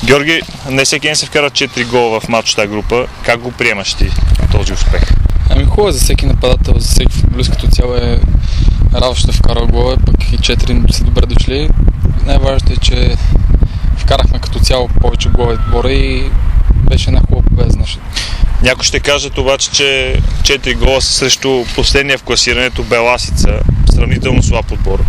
Георги, не всеки ден се вкарат 4 гола в матч тази група. Как го приемаш ти този успех? Хубаво за всеки нападател, за всеки футболист като цяло е радост да вкара гола, пък и 4 са добре дошли. Най-важното е, че вкарахме като цяло повече голове в отбора и беше една хубава победа за нашата. Някой ще кажат обаче, че 4 гола са срещу последния в класирането Беласица, сравнително слаб отбор.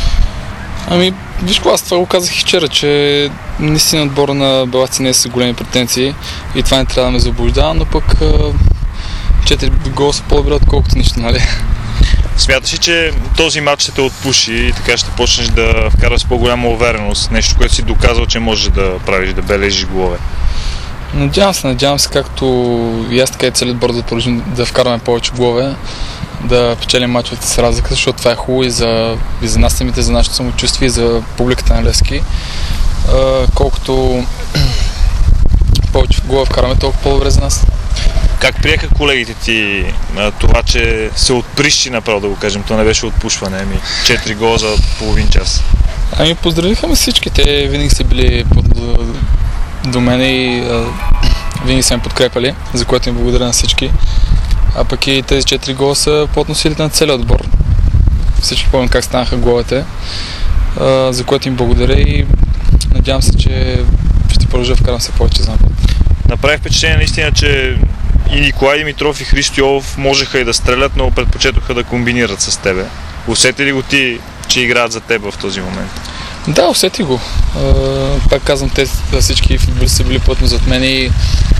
Виж, аз това го казах и вчера, че наистина отбора на Беласица не е с големи претенции и това не трябва да ме заблуждава, но пък 4 гола са по-добре отколкото нищо, нали? Смяташ ли, че този матч ще те отпуши и така ще почнеш да вкараш с по-голяма увереност, нещо, което си доказал, че можеш да правиш, да бележиш голове? Надявам се, както и аз, така и целият отбор да продължим да вкарваме повече голове, да печелим мачовете с разлика, защото това е хубаво и за нас самите, за нашето самочувствие и за публиката на Левски. Колкото повече голове вкараме, толкова по-добре за нас. Как приеха колегите ти това, че се отприщи направо, да го кажем, то не беше отпушване, 4 гола за половин час? Поздравиха ме всички, те винаги са били до мене и винаги са ме подкрепали, за което им благодаря на всички. А пък и тези 4 гола са по относителите на целия отбор. Всички помнят как станаха голите, за което им благодаря и надявам се, че ще продължа да вкарам се повече за напред. Направи впечатление наистина, че и Николай Димитров и Христо Йолов можеха и да стрелят, но предпочетоха да комбинират с тебе. Усети ли го ти, че играят за теб в този момент? Да, усети го. Пак казвам, те всички футболисти са били плътно зад мен и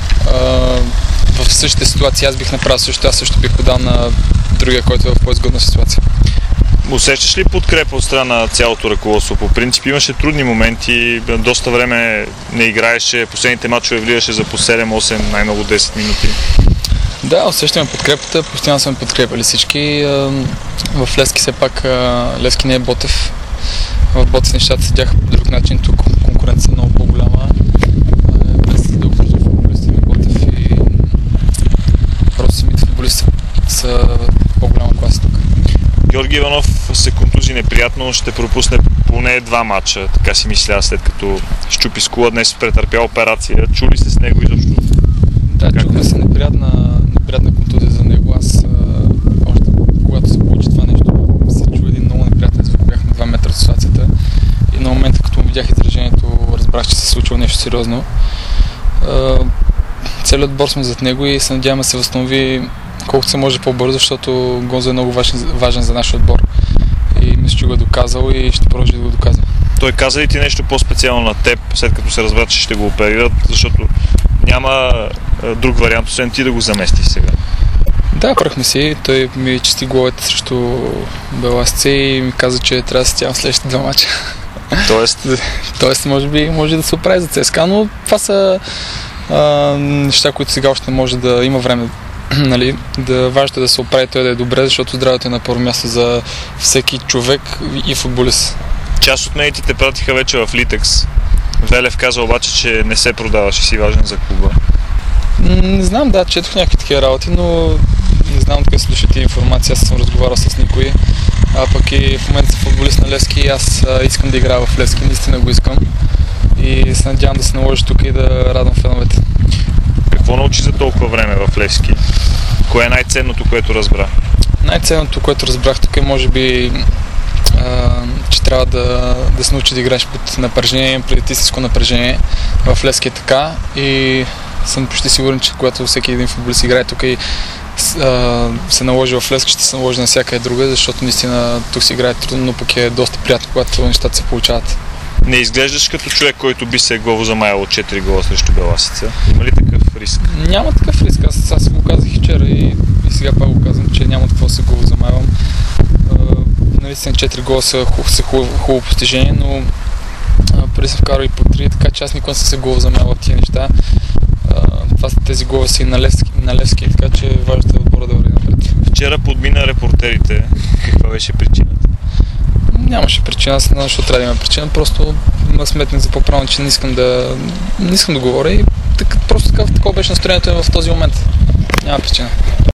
в същата ситуация аз бих направил също, аз също бих подал на другия, който е в по-изгодна ситуация. Усещаш ли подкрепа от страна на цялото ръководство? По принцип имаше трудни моменти, доста време не играеше, последните мачове влизаше за по 7-8, най-много 10 минути. Да, усещаме подкрепата, постоянно сме подкрепали всички. В Левски все пак, Левски не е Ботев. В Ботев нещата седяха по друг начин, тук конкуренция е много по-голяма. Представете да окружим футболисти на Ботев и просто самите футболисти са по-голяма класа тук. Георги Иванов се контузи неприятно, ще пропусне поне 2 мача, така си мисля, след като щупи скула, днес претърпя операция. Чули се с него изобщо? Да, чухме се неприятна контузия за него. Аз още когато се получи това нещо, се чу един много неприятен звук, бях на 2 метра от ситуацията и на момента, като видях изражението, разбрах, че се случва нещо сериозно. Целият отбор сме зад него и се надяваме да се възстанови колкото се може по-бързо, защото Гонзо е много важен за нашия отбор и мисля, че го е доказал и ще продължи да го доказва. Той каза ли ти нещо по-специално на теб, след като се разбра, че ще го оперират, защото няма друг вариант, освен ти да го заместиш сега? Да, прахме си. Той ми чисти головете срещу Беласица и ми каза, че трябва да сетявам следващите 2 мача. Тоест, може да се оправи за ЦСКА, но това са неща, които сега още може да има време. Нали, важното е да се оправи той да е добре, защото здравето е на първо място за всеки човек и футболист. Част от медиите те пратиха вече в Литекс. Велев каза обаче, че не се продаваш и си важен за клуба. Не знам, да, четох някакви такива работи, но не знам откъде се дошли тия информации, аз съм разговарял с никой. А пък и в момента съм футболист на Левски и аз искам да играя в Левски, наистина го искам. И се надявам да се наложи тук и да радвам феновете. Какво научи за толкова време в Левски? Кое е най-ценното, което разбра? Най-ценното, което разбрах тук е може би, че трябва да се научи да играеш под напрежение, пред истинско напрежение. В Левски е така и съм почти сигурен, че когато всеки един футболист играе тук и се наложи в Левски, ще се наложи на всяка друга, защото наистина тук се играе трудно, но пък е доста приятно, когато нещата се получават. Не изглеждаш като човек, който би се главозамаял от 4 гола срещу Беласица. Има ли такъв риск? Няма такъв риск. Аз го казах и вчера и сега пак го казвам, че няма какво да се главозамаявам. Наистина 4 гола са хубаво постижение, но преди се вкарва и по 3, така че аз никога не съм се главозамаял от тия неща. Тези голове са и на Левски, така че важното е отбора да върви напред. Вчера подмина репортерите. Каква беше причината? Нямаше причина, аз не знам, защото трябва да има причина, просто сметнах за по-правилно, че не искам да говоря и просто такова беше настроението в този момент. Няма причина.